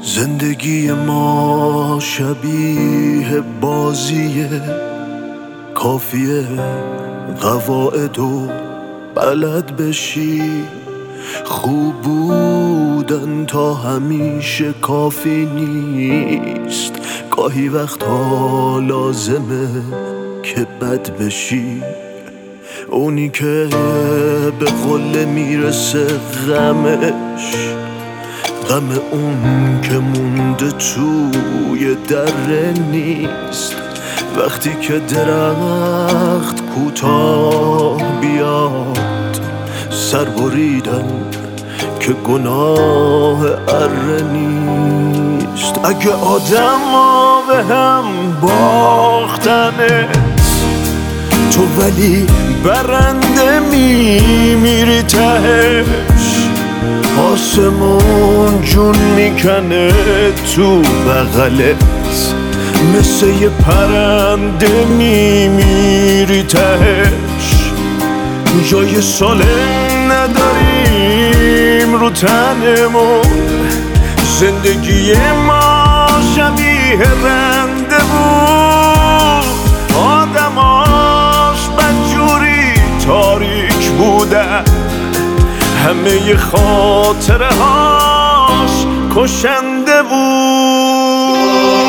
زندگی ما شبیه بازیه، کافیه قواعد و بلد بشی. خوب بودن تا همیشه کافی نیست، گاهی وقتا لازمه که بد بشی. اونی که به قله میرسه غمش، غم اون که مونده توی دره نیست. وقتی که درخت کوتاه بیاد، سر بریدن که گناه اره نیست. اگه آدم ها به هم باختنت، تو ولی برنده میمیری تهش. آسمون جون میکنه تو بغلت، مثل یه پرنده میمیری تهش. جای سالم نداریم رو تنمون، زندگی ما شبیه رنده بود. آدماش بدجوری تاریک بودن، همه خاطره هاش کشنده بود.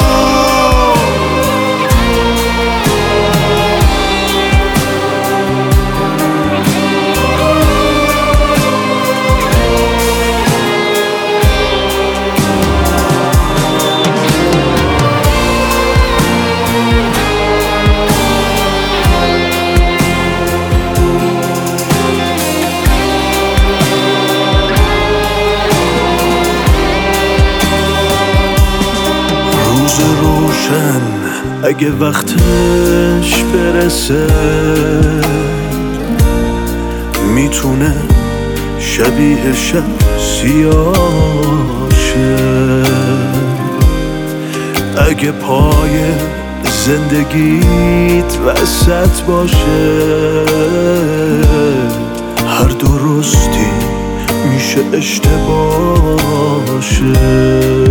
روشن اگه وقتش برسه، میتونه شبیه شب سیاه شه. اگه پای زندگیت وسط باشه، هر درستی میشه اشتباه شه.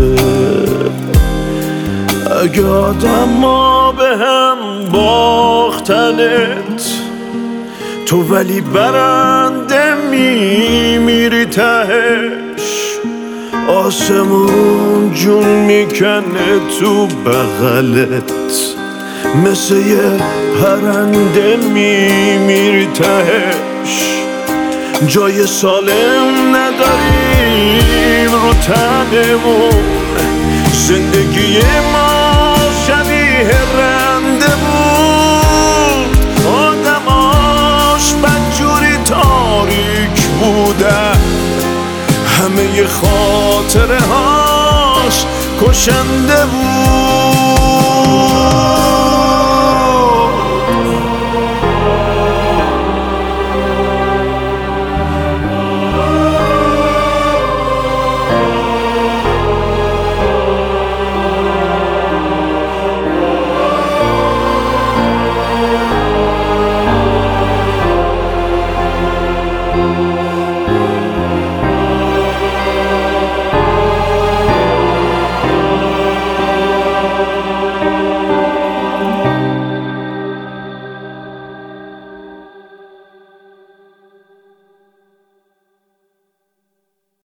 اگه آدم ها به هم باختنت، تو ولی برنده میمیری تهش. آسمون جون میکنه تو بغلت، مثل یه پرنده میمیری تهش. جای سالم نداریم رو تنمون، زندگی ما شبیه رنده بود. آدماش بدجوری تاریک بودن، همه خاطره هاش کشنده بود.